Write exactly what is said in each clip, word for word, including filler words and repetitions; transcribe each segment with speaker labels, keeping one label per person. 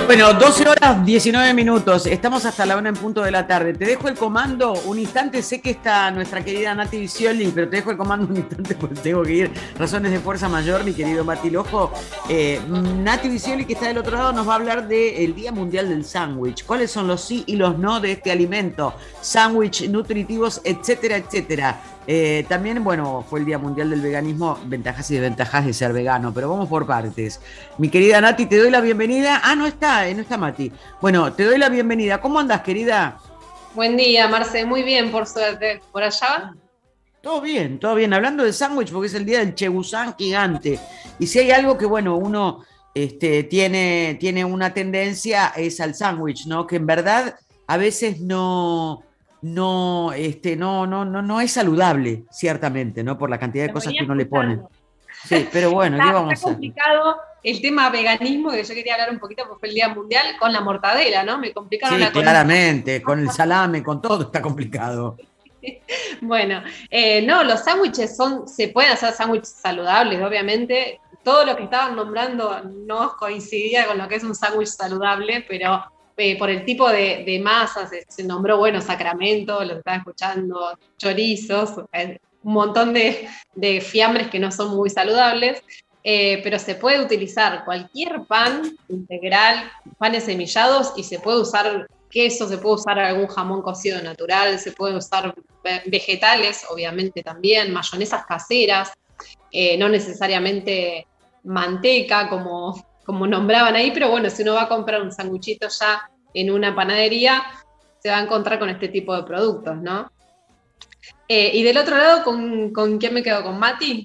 Speaker 1: Bueno, doce horas diecinueve minutos, estamos hasta la una en punto de la tarde. Te dejo el comando un instante, sé que está nuestra querida Nati Vicioli, pero te dejo el comando un instante porque tengo que ir, razones de fuerza mayor, mi querido Mati Lojo. Eh, Nati Vicioli, que está del otro lado, nos va a hablar del Día Mundial del Sándwich. ¿Cuáles son los sí y los no de este alimento? Sándwich, nutritivos, etcétera, etcétera. Eh, también, bueno, fue el Día Mundial del Veganismo, ventajas y desventajas de ser vegano, pero vamos por partes. Mi querida Nati, te doy la bienvenida. Ah, no está, eh, no está Mati. Bueno, te doy la bienvenida. ¿Cómo andás, querida?
Speaker 2: Buen día, Marce. Muy bien, por suerte. ¿Por allá?
Speaker 1: Todo bien, todo bien. Hablando de sándwich, porque es el día del chegusán gigante. Y si hay algo que, bueno, uno este, tiene, tiene una tendencia es al sándwich, ¿no? Que en verdad a veces no... No, este, no, no, no, no es saludable, ciertamente, ¿no? Por la cantidad de
Speaker 2: Lo
Speaker 1: cosas
Speaker 2: venía
Speaker 1: que uno le pone.
Speaker 2: escuchando.
Speaker 1: Sí, pero bueno,
Speaker 2: Está,
Speaker 1: ¿qué vamos a
Speaker 2: está
Speaker 1: hacer?
Speaker 2: complicado el tema veganismo, que yo quería hablar un poquito porque fue el Día Mundial, con la mortadela, ¿no? Me complicaron
Speaker 1: Sí,
Speaker 2: la columna.
Speaker 1: claramente, con el salame, con todo está complicado.
Speaker 2: Bueno, eh, no, los sándwiches son, se pueden hacer sándwiches saludables, obviamente. Todo lo que estaban nombrando no coincidía con lo que es un sándwich saludable, pero eh, por el tipo de, de masa se, se nombró, bueno, sacramento, lo que estaba escuchando, chorizos, eh, un montón de, de fiambres que no son muy saludables, eh, pero se puede utilizar cualquier pan integral, panes semillados, y se puede usar queso, se puede usar algún jamón cocido natural, se puede usar vegetales, obviamente también, mayonesas caseras, eh, no necesariamente manteca, como, como nombraban ahí, pero bueno, si uno va a comprar un sanguchito ya en una panadería, se va a encontrar con este tipo de productos, ¿no? Eh, y del otro lado, ¿con, ¿con quién me quedo? ¿Con Mati?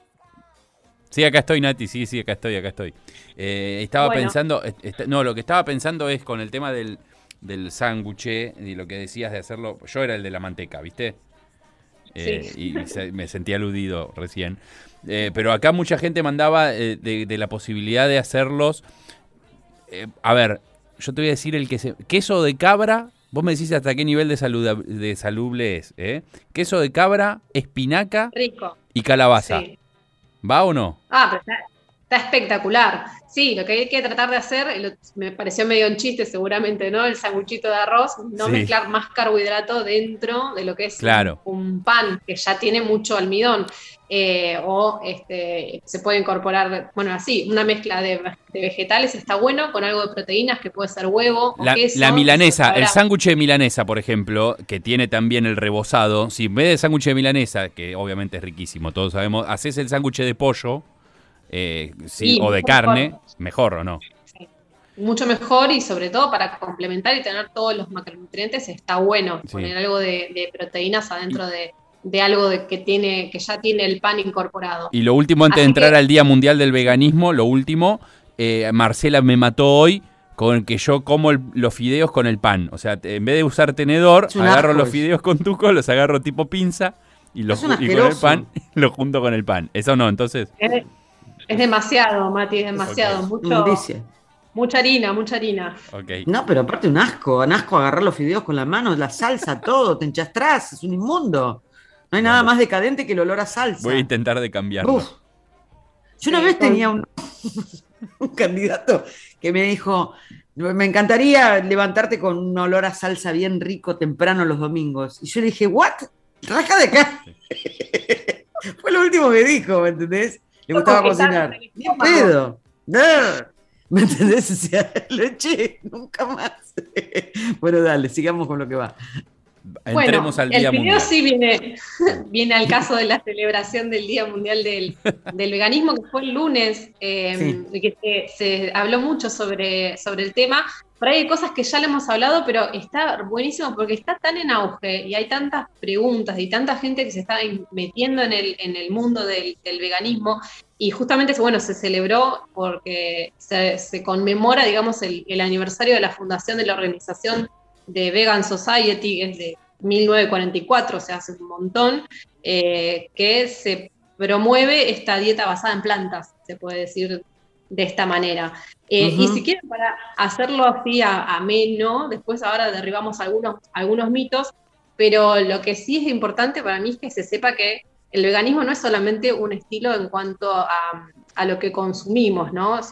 Speaker 3: Sí, acá estoy, Nati, sí, sí, acá estoy, acá estoy. Eh, estaba
Speaker 2: Bueno.
Speaker 3: pensando, est- no, lo que estaba pensando es con el tema del, del sándwich y lo que decías de hacerlo, yo era el de la manteca, ¿viste? Eh,
Speaker 2: Sí.
Speaker 3: y se, me sentí aludido recién. Eh, pero acá mucha gente mandaba eh, de, de la posibilidad de hacerlos. Eh, a ver, yo te voy a decir el que se, queso de cabra. Vos me decís hasta qué nivel de, saluda, de salubre es. ¿eh? Queso de cabra, espinaca
Speaker 2: Rico.
Speaker 3: y calabaza.
Speaker 2: Sí.
Speaker 3: ¿Va o no?
Speaker 2: Ah, pero está, está espectacular. Sí, lo que hay que tratar de hacer, lo, me pareció medio un chiste seguramente, ¿no? El sanguchito de arroz, no
Speaker 3: Sí.
Speaker 2: mezclar más carbohidrato dentro de lo que es
Speaker 3: Claro.
Speaker 2: un, un pan, que ya tiene mucho almidón. Eh, o este, se puede incorporar, bueno, así, una mezcla de, de vegetales está bueno, con algo de proteínas, que puede ser huevo o
Speaker 3: La,
Speaker 2: queso.
Speaker 3: la milanesa,
Speaker 2: Ahora,
Speaker 3: el sándwich de milanesa, por ejemplo, que tiene también el rebozado, si en vez de sándwich de milanesa, que obviamente es riquísimo, todos sabemos, haces el sándwich de pollo eh, sí,
Speaker 2: sí,
Speaker 3: o de
Speaker 2: mucho
Speaker 3: carne,
Speaker 2: mejor.
Speaker 3: mejor o no.
Speaker 2: Sí. Mucho mejor, y sobre todo para complementar y tener todos los macronutrientes, está bueno
Speaker 3: Sí.
Speaker 2: poner algo de, de proteínas adentro
Speaker 3: Y,
Speaker 2: de, de algo de que, tiene, que ya tiene el pan incorporado.
Speaker 3: y lo último, antes de
Speaker 2: Así
Speaker 3: entrar
Speaker 2: que,
Speaker 3: al Día Mundial del Veganismo, lo último, eh, Marcela me mató hoy con que yo como el- los fideos con el pan. O sea, te- en vez de usar tenedor,
Speaker 1: Es un
Speaker 3: agarro
Speaker 1: asco
Speaker 3: los
Speaker 1: eso.
Speaker 3: fideos con tuco, los agarro tipo pinza y, los,
Speaker 1: Es un
Speaker 3: ju- y con el
Speaker 1: asqueroso.
Speaker 3: pan los junto con el pan. Eso no, entonces.
Speaker 2: es, es demasiado, Mati, es demasiado.
Speaker 3: Ok,
Speaker 2: Mucho,
Speaker 1: Inmundicia.
Speaker 2: mucha harina, mucha harina.
Speaker 3: ok.
Speaker 1: No, pero aparte un asco, un asco agarrar los fideos con las manos, la salsa, todo, te enchastrás, es un inmundo. No hay nada
Speaker 3: Bueno,
Speaker 1: más decadente que el olor a
Speaker 3: voy a
Speaker 1: salsa.
Speaker 3: intentar de cambiarlo.
Speaker 1: Uf. Yo una
Speaker 2: Sí,
Speaker 1: vez
Speaker 2: con-
Speaker 1: tenía un, un candidato que me dijo, me encantaría levantarte con un olor a salsa bien rico temprano los domingos. Y yo le dije, ¿what? Raja de acá. Fue lo último que dijo, ¿me entendés? Le
Speaker 2: Como
Speaker 1: gustaba
Speaker 2: que está
Speaker 1: cocinar.
Speaker 2: en el
Speaker 1: Ni en
Speaker 2: estómago.
Speaker 1: pedo. No. ¿Me entendés? O sea, lo eché, nunca más. Bueno, dale, sigamos con lo que va.
Speaker 3: Entremos
Speaker 2: Bueno,
Speaker 3: al
Speaker 2: el
Speaker 3: Día
Speaker 2: fideo
Speaker 3: Mundial.
Speaker 2: sí viene, viene al caso de la celebración del Día Mundial del, del Veganismo, que fue el lunes, eh,
Speaker 1: Sí.
Speaker 2: y que se, se habló mucho sobre, sobre el tema. Por ahí hay cosas que ya le hemos hablado, pero está buenísimo porque está tan en auge y hay tantas preguntas y tanta gente que se está metiendo en el, en el mundo del, del veganismo. Y justamente, bueno, se celebró porque se, se conmemora, digamos, el, el aniversario de la fundación de la organización de Vegan Society, que es de mil novecientos cuarenta y cuatro, o sea, hace un montón, eh, que se promueve esta dieta basada en plantas, se puede decir de esta manera. Eh,
Speaker 1: Uh-huh.
Speaker 2: Y si quieren, para hacerlo así ameno, después ahora derribamos algunos, algunos mitos, pero lo que sí es importante para mí es que se sepa que el veganismo no es solamente un estilo en cuanto a, a lo que consumimos, ¿no? Si,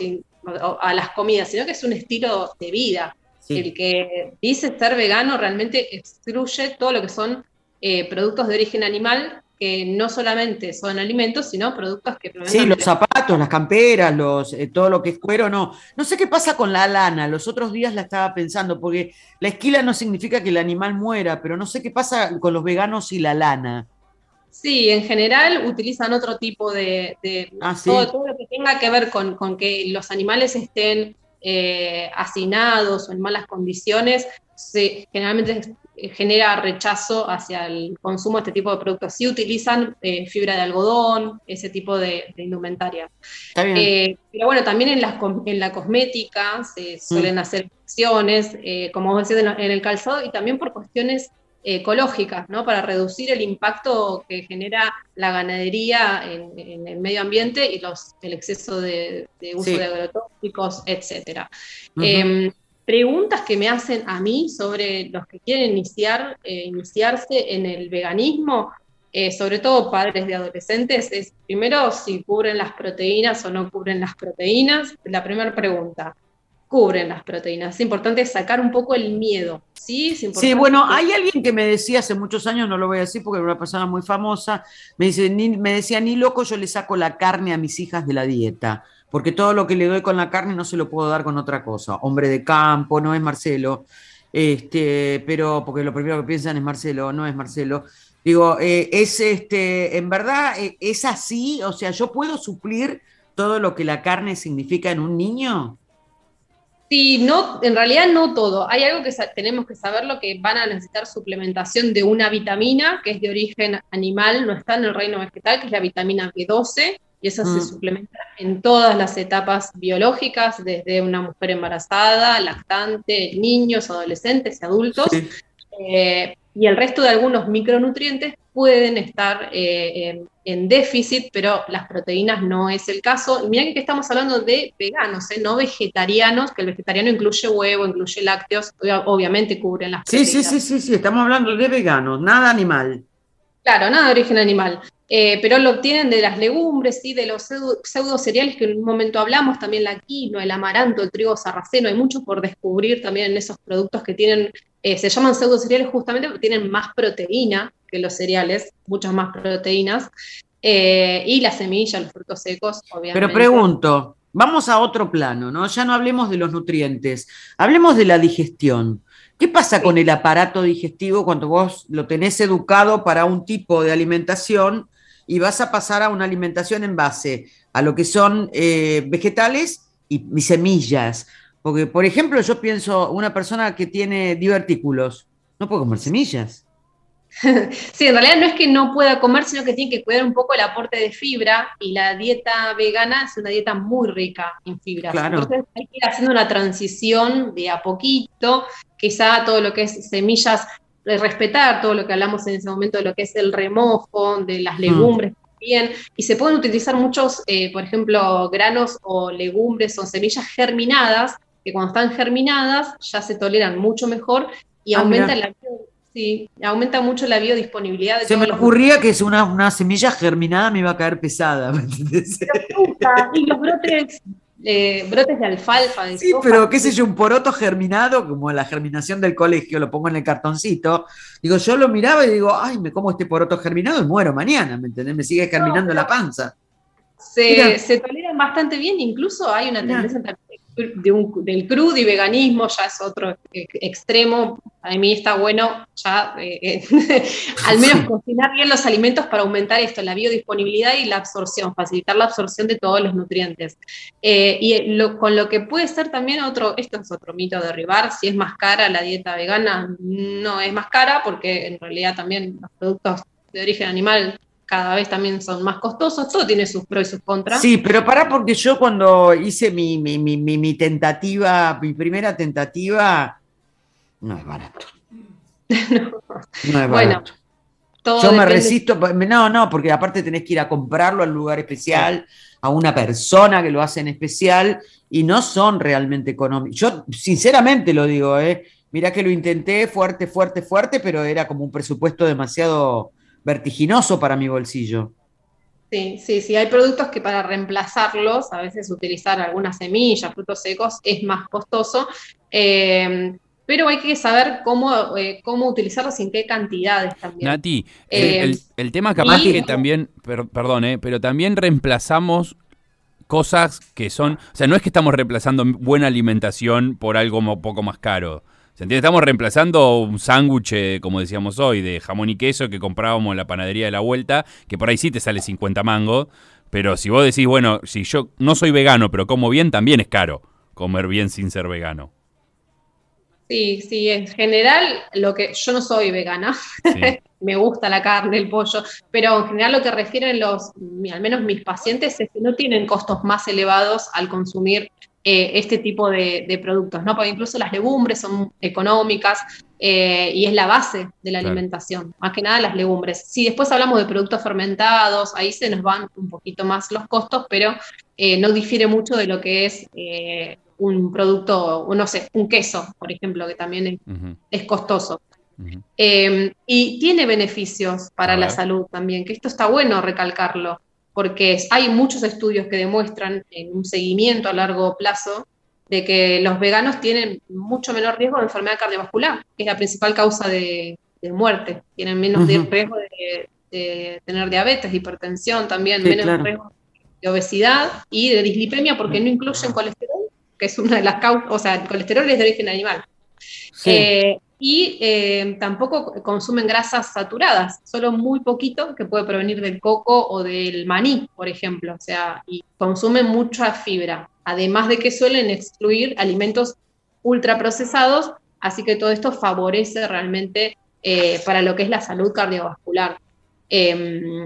Speaker 2: a las comidas, sino que es un estilo de vida. Sí. El que dice ser vegano realmente excluye todo lo que son eh, productos de origen animal, que no solamente son alimentos, sino productos que provengan.
Speaker 1: Sí, los zapatos, las camperas, los, eh, todo lo que es cuero, no. No sé qué pasa con la lana, los otros días la estaba pensando, porque la esquila no significa que el animal muera, pero no sé qué pasa con los veganos y la lana.
Speaker 2: Sí, en general utilizan otro tipo de... de
Speaker 1: ah, ¿sí?
Speaker 2: todo, todo lo que tenga que ver con, con que los animales estén eh, hacinados o en malas condiciones, se, generalmente genera rechazo hacia el consumo de este tipo de productos. Sí utilizan eh, fibra de algodón, ese tipo de, de indumentaria.
Speaker 1: Está bien.
Speaker 2: Eh, pero bueno, también en la, en la cosmética se suelen mm. hacer acciones, eh, como vos decís, en, en el calzado, y también por cuestiones ecológicas, ¿no? Para reducir el impacto que genera la ganadería en, en el medio ambiente y los, el exceso de, de uso sí. de agrotóxicos, etcétera. Uh-huh. Eh, preguntas que me hacen a mí sobre los que quieren iniciar, eh, iniciarse en el veganismo, eh, sobre todo padres de adolescentes, es primero si cubren las proteínas o no cubren las proteínas. La primera pregunta. Cubren las proteínas. Es importante sacar un poco el miedo, ¿sí? Es importante
Speaker 1: sí, bueno,
Speaker 2: que...
Speaker 1: hay alguien que me decía hace muchos años, no lo voy a decir porque era una persona muy famosa, me, dice, ni, me decía, ni loco yo le saco la carne a mis hijas de la dieta, porque todo lo que le doy con la carne no se lo puedo dar con otra cosa. Hombre de campo, no es Marcelo, este, pero porque lo primero que piensan es Marcelo, no es Marcelo. Digo, eh, es este, en verdad, eh, es así, o sea, ¿yo puedo suplir todo lo que la carne significa en un niño?
Speaker 2: Sí, no, en realidad no todo. Hay algo que tenemos que saber, lo que van a necesitar suplementación de una vitamina que es de origen animal, no está en el reino vegetal, que es la vitamina B doce, y esa mm. se suplementa en todas las etapas biológicas, desde una mujer embarazada, lactante, niños, adolescentes y adultos. Sí. Eh, y el resto de algunos micronutrientes pueden estar eh, en, en déficit, pero las proteínas no es el caso. Y mirá que estamos hablando de veganos, ¿eh? No vegetarianos, que el vegetariano incluye huevo, incluye lácteos, obviamente cubren las proteínas.
Speaker 1: Sí, sí, sí, sí, sí, estamos hablando de veganos, nada animal.
Speaker 2: Claro, nada de origen animal. Eh, pero lo obtienen de las legumbres, ¿sí? De los pseudo, pseudo cereales que en un momento hablamos, también la quinoa, el amaranto, el trigo sarraceno, hay mucho por descubrir también en esos productos que tienen, eh, se llaman pseudo cereales justamente porque tienen más proteína que los cereales, muchas más proteínas, eh, y las semillas, los frutos secos, obviamente.
Speaker 1: Pero pregunto, vamos a otro plano, ¿no? Ya no hablemos de los nutrientes, hablemos de la digestión. ¿Qué pasa sí. con el aparato digestivo cuando vos lo tenés educado para un tipo de alimentación y vas a pasar a una alimentación en base a lo que son eh, vegetales y, y semillas? Porque, por ejemplo, yo pienso, una persona que tiene divertículos no puede comer semillas.
Speaker 2: Sí, en realidad no es que no pueda comer, sino que tiene que cuidar un poco el aporte de fibra, y la dieta vegana es una dieta muy rica en fibras.
Speaker 1: Claro.
Speaker 2: Entonces hay que ir haciendo una transición de a poquito, quizá todo lo que es semillas, respetar todo lo que hablamos en ese momento de lo que es el remojo, de las legumbres mm. también, y se pueden utilizar muchos, eh, por ejemplo, granos o legumbres o semillas germinadas, que cuando están germinadas ya se toleran mucho mejor y ah, aumentan la Sí, aumenta mucho la biodisponibilidad. De
Speaker 1: Se me ocurría que si una, una semilla germinada me iba a caer pesada, ¿me entendés?
Speaker 2: Y los brotes, eh, brotes de alfalfa. De
Speaker 1: sí, soja, pero qué sé yo, un poroto germinado, como la germinación del colegio, lo pongo en el cartoncito. Digo, yo lo miraba y digo, ay, me como este poroto germinado y muero mañana, ¿me entendés? Me sigue germinando no, la panza.
Speaker 2: Se, se toleran bastante bien, incluso hay una tendencia también de un, del crudo y veganismo, ya es otro extremo. A mí está bueno ya eh, eh, al menos cocinar bien los alimentos para aumentar esto, la biodisponibilidad y la absorción, facilitar la absorción de todos los nutrientes. Eh, y lo, con lo que puede ser también otro, esto es otro mito a derribar, si es más cara la dieta vegana, no es más cara, porque en realidad también los productos de origen animal cada vez también son más costosos, todo tiene sus pros y sus contras.
Speaker 1: Sí, pero pará, porque yo cuando hice mi, mi, mi, mi, mi tentativa, mi primera tentativa, no es barato. no, no es barato. Bueno, todo yo me resisto, no, no, porque aparte tenés que ir a comprarlo al lugar especial, a una persona que lo hace en especial, y no son realmente económicos. Yo sinceramente lo digo, ¿eh? Mirá que lo intenté fuerte, fuerte, fuerte, pero era como un presupuesto demasiado vertiginoso para mi bolsillo.
Speaker 2: Sí, sí, sí, hay productos que para reemplazarlos, a veces utilizar algunas semillas, frutos secos, es más costoso, eh, pero hay que saber cómo, eh, cómo utilizarlos y en qué cantidades también.
Speaker 3: Nati, el,
Speaker 2: Eh,
Speaker 3: el, el tema capaz
Speaker 2: y
Speaker 3: que también, per, perdón, eh, pero también reemplazamos cosas que son, o sea, no es que estamos reemplazando buena alimentación por algo un poco más caro. ¿Se entiende? Estamos reemplazando un sándwich, eh, como decíamos hoy, de jamón y queso que comprábamos en la panadería de la vuelta, que por ahí sí te sale cincuenta mangos, pero si vos decís, bueno, si yo no soy vegano, pero como bien, también es caro comer bien sin ser vegano.
Speaker 2: Sí, sí, en general, lo que yo no soy vegana,
Speaker 3: Sí.
Speaker 2: me gusta la carne, el pollo, pero en general lo que refieren los, al menos mis pacientes, es que no tienen costos más elevados al consumir eh, este tipo de, de productos, ¿no? Porque incluso las legumbres son económicas eh, y es la base de la
Speaker 3: Claro.
Speaker 2: alimentación, más que nada las legumbres. Si después hablamos de productos fermentados, ahí se nos van un poquito más los costos, pero eh, no difiere mucho de lo que es eh, un producto, no sé, un queso, por ejemplo, que también es,
Speaker 3: Uh-huh.
Speaker 2: es costoso.
Speaker 3: Uh-huh.
Speaker 2: Eh, y tiene beneficios para
Speaker 3: A
Speaker 2: la
Speaker 3: ver.
Speaker 2: salud también, que esto está bueno recalcarlo, porque es- hay muchos estudios que demuestran en un seguimiento a largo plazo de que los veganos tienen mucho menor riesgo de enfermedad cardiovascular, que es la principal causa de, de muerte. Tienen menos de
Speaker 1: Ujú.
Speaker 2: riesgo de, de tener diabetes, de hipertensión, también
Speaker 1: Sí,
Speaker 2: menos
Speaker 1: claro.
Speaker 2: riesgo de obesidad y de dislipemia porque no incluyen colesterol, que es una de las causas, o sea, el colesterol es de origen animal.
Speaker 1: Sí.
Speaker 2: Eh, y eh, tampoco consumen grasas saturadas, solo muy poquito que puede provenir del coco o del maní, por ejemplo, o sea, y consumen mucha fibra, además de que suelen excluir alimentos ultraprocesados, así que todo esto favorece realmente eh, para lo que es la salud cardiovascular. Eh,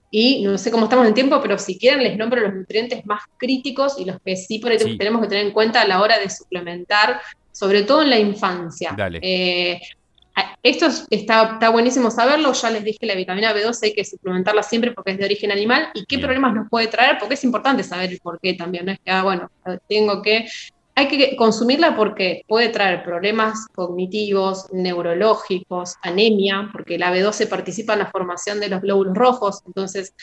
Speaker 2: y no sé cómo estamos en tiempo, pero si quieren les nombro los nutrientes más críticos y los que sí por ahí
Speaker 3: Sí.
Speaker 2: tenemos que tener en cuenta a la hora de suplementar, sobre todo en la infancia.
Speaker 3: Dale.
Speaker 2: Eh, esto está, está buenísimo saberlo, ya les dije la vitamina B doce hay que suplementarla siempre porque es de origen animal y qué
Speaker 3: Bien.
Speaker 2: problemas nos puede traer, porque es importante saber el por qué también, no es que, ah, bueno, tengo que... Hay que consumirla porque puede traer problemas cognitivos, neurológicos, anemia, porque la B doce participa en la formación de los glóbulos rojos, entonces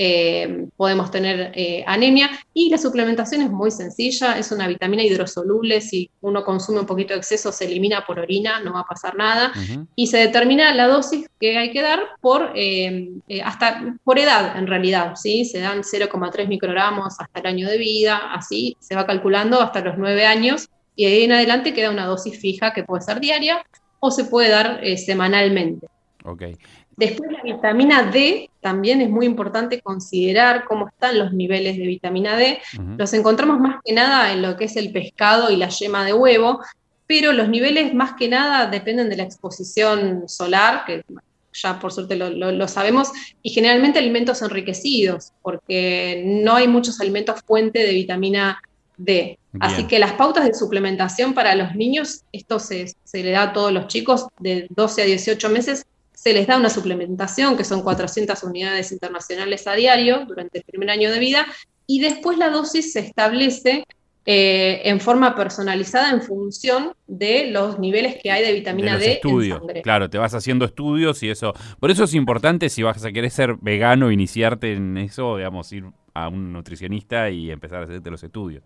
Speaker 2: eh, podemos tener eh, anemia. Y la suplementación es muy sencilla, es una vitamina hidrosoluble, si uno consume un poquito de exceso se elimina por orina, no va a pasar nada.
Speaker 3: Uh-huh.
Speaker 2: Y se determina la dosis que hay que dar por, eh, eh, hasta, por edad, en realidad, ¿sí? Se dan cero coma tres microgramos hasta el año de vida, así se va calculando hasta los nueve años, y de ahí en adelante queda una dosis fija que puede ser diaria o se puede dar eh, semanalmente.
Speaker 3: Okay.
Speaker 2: Después la vitamina D, también es muy importante considerar cómo están los niveles de vitamina D.
Speaker 3: Uh-huh.
Speaker 2: Los encontramos más que nada en lo que es el pescado y la yema de huevo, pero los niveles más que nada dependen de la exposición solar, que ya por suerte lo, lo, lo sabemos, y generalmente alimentos enriquecidos, porque no hay muchos alimentos fuente de vitamina D.
Speaker 3: Bien.
Speaker 2: Así que las pautas de suplementación para los niños, esto se, se le da a todos los chicos de doce a dieciocho meses, se les da una suplementación, que son cuatrocientas unidades internacionales a diario durante el primer año de vida, y después la dosis se establece eh, en forma personalizada en función de los niveles que hay de vitamina
Speaker 3: de los
Speaker 2: D
Speaker 3: estudios.
Speaker 2: en sangre.
Speaker 3: Claro, te vas haciendo estudios y eso. Por eso es importante, si vas a querer ser vegano, iniciarte en eso, digamos, ir a un nutricionista y empezar a hacerte los estudios.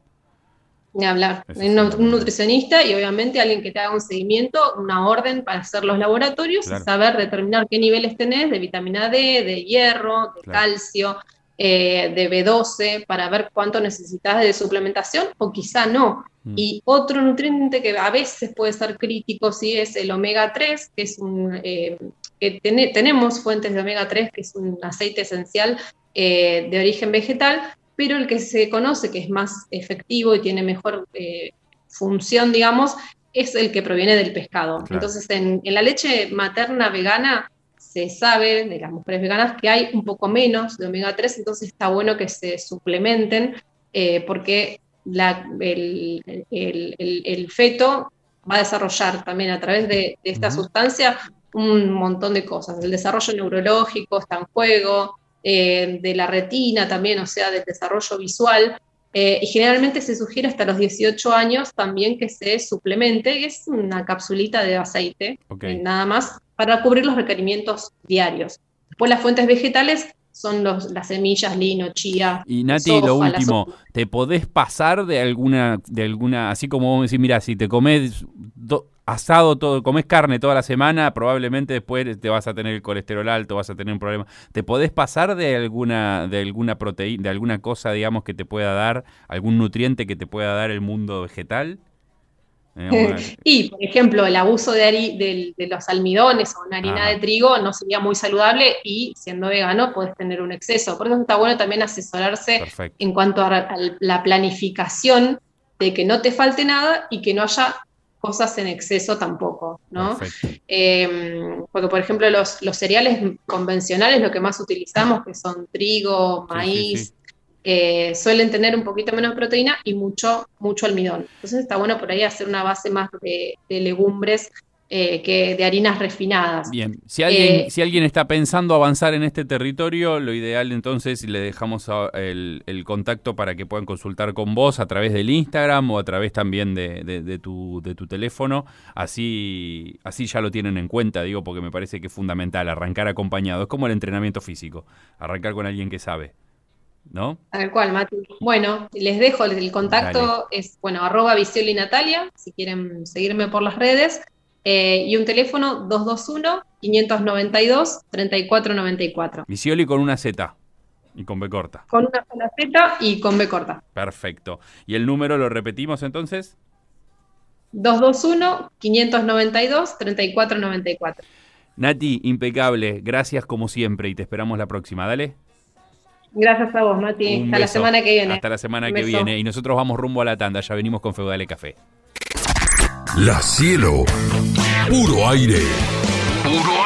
Speaker 2: Ni hablar.
Speaker 3: Eso
Speaker 2: Un,
Speaker 3: es
Speaker 2: un
Speaker 3: fundamental.
Speaker 2: nutricionista y obviamente alguien que te haga un seguimiento, una orden para hacer los laboratorios
Speaker 3: Claro.
Speaker 2: y saber determinar qué niveles tenés de vitamina D, de hierro, de
Speaker 3: Claro.
Speaker 2: calcio, eh, de B doce, para ver cuánto necesitas de suplementación o quizá no.
Speaker 3: Mm.
Speaker 2: Y otro nutriente que a veces puede ser crítico, sí, es el omega tres, que es un... Eh, que ten, tenemos fuentes de omega tres, que es un aceite esencial eh, de origen vegetal, pero el que se conoce que es más efectivo y tiene mejor eh, función, digamos, es el que proviene del pescado.
Speaker 3: Claro.
Speaker 2: Entonces, en, en la leche materna vegana se sabe, de las mujeres veganas, que hay un poco menos de omega tres, entonces está bueno que se suplementen, eh, porque la, el, el, el, el feto va a desarrollar también a través de, de esta
Speaker 3: Uh-huh.
Speaker 2: sustancia un montón de cosas. El desarrollo neurológico está en juego, Eh, de la retina también, o sea, del desarrollo visual, eh, y generalmente se sugiere hasta los dieciocho años también que se suplemente, es una capsulita de aceite,
Speaker 3: Okay.
Speaker 2: eh, nada más, para cubrir los requerimientos diarios. Después las fuentes vegetales son los, las semillas, lino, chía.
Speaker 3: Y Nati,
Speaker 2: soja,
Speaker 3: lo último,
Speaker 2: soja.
Speaker 3: ¿te podés pasar de alguna, de alguna, así como vos me decís, mira, si te comés do, asado, todo, comés carne toda la semana, probablemente después te vas a tener el colesterol alto, vas a tener un problema. ¿Te podés pasar de alguna, de alguna proteína, de alguna cosa, digamos, que te pueda dar, algún nutriente que te pueda dar el mundo vegetal?
Speaker 2: Y, por ejemplo, el abuso de, hari, de, de los almidones o una harina
Speaker 3: Ajá.
Speaker 2: de trigo no sería muy saludable y siendo vegano puedes tener un exceso. Por eso está bueno también asesorarse
Speaker 3: Perfecto.
Speaker 2: en cuanto a, a la planificación de que no te falte nada y que no haya cosas en exceso tampoco, ¿no? Eh, porque, por ejemplo, los, los cereales convencionales, lo que más utilizamos, que son trigo, maíz, sí, sí, sí. Eh, suelen tener un poquito menos de proteína y mucho, mucho almidón. Entonces está bueno por ahí hacer una base más de, de legumbres eh, que de harinas refinadas.
Speaker 3: Bien, si alguien,
Speaker 2: Eh,
Speaker 3: si alguien está pensando avanzar en este territorio, lo ideal entonces le dejamos a, el, el contacto para que puedan consultar con vos a través del Instagram o a través también de, de, de, tu, de tu teléfono. Así, así ya lo tienen en cuenta, digo, porque me parece que es fundamental arrancar acompañado. Es como el entrenamiento físico, arrancar con alguien que sabe. ¿No?
Speaker 2: Tal cual, Mati. Bueno, les dejo el contacto, Dale. Es, bueno, arroba Visioli Natalia, si quieren seguirme por las redes, eh, y un teléfono dos dos uno, cinco nueve dos, tres cuatro nueve cuatro.
Speaker 3: Visioli con una Z y con B corta.
Speaker 2: Con una sola Z y con B corta.
Speaker 3: Perfecto. ¿Y el número lo repetimos entonces?
Speaker 2: dos dos uno, cinco nueve dos, tres cuatro nueve cuatro.
Speaker 3: Nati, impecable, gracias como siempre y te esperamos la próxima, dale.
Speaker 2: Gracias a vos, Mati.
Speaker 3: Un
Speaker 2: Hasta
Speaker 3: beso.
Speaker 2: la semana que viene.
Speaker 3: Hasta la semana
Speaker 2: Un
Speaker 3: que
Speaker 2: beso.
Speaker 3: viene. Y nosotros vamos rumbo a la tanda. Ya venimos con Feudale Café.
Speaker 4: La Cielo. Puro aire. Puro